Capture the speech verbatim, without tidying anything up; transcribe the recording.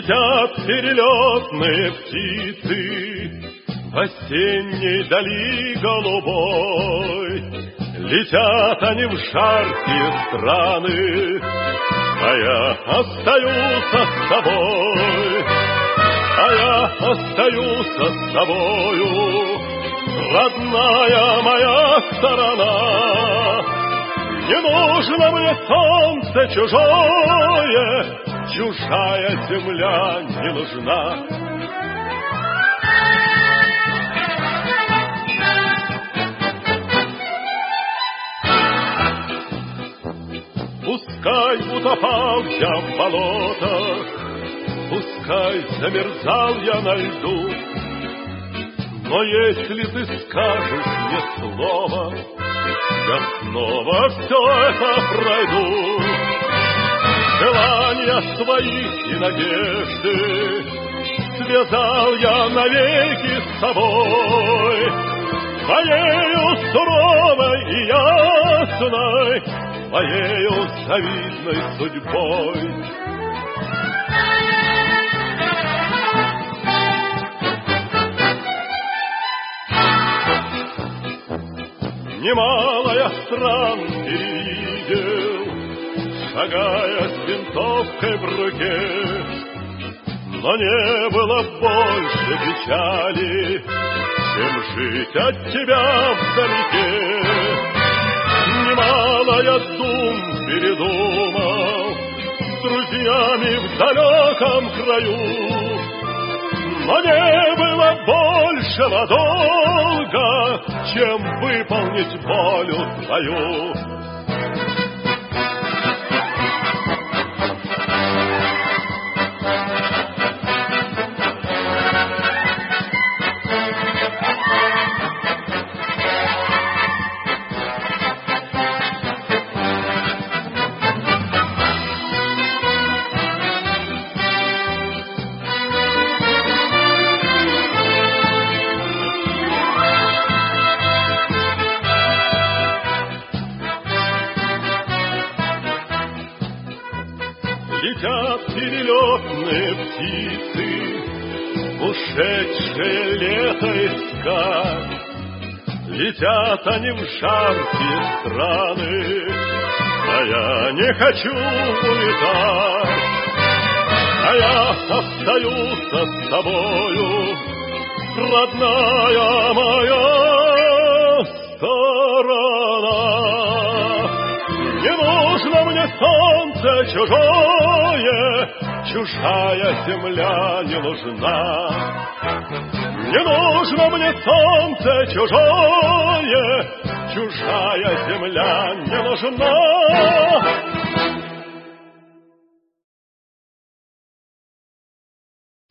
Летят перелетные птицы в осенней дали голубой. Летят они в жаркие страны, а я остаюсь с тобой, а я остаюсь с тобою, родная моя сторона. Не нужно мне солнце чужое, чужая земля не нужна. Пускай утопал я в болотах, пускай замерзал я на льду, но если ты скажешь мне слово, я снова все это пройду. Желания свои и надежды связал я навеки с тобой, твоею суровой и ясной, твоею завидной судьбой. Немало я стран перевидел, шагая с винтовкой в руке, но не было больше печали, чем жить от тебя вдалеке. Немало я дум передумал с друзьями в далеком краю, но не было большего долга, чем выполнить волю твою. Летят перелетные птицы, ушедшее лето искать. Летят они в жаркие страны, а я не хочу улетать. А я остаюсь с тобою, родная моя сторона. Не нужно мне солнце чужое, чужая земля не нужна. Не нужно мне солнце чужое, чужая земля не нужна.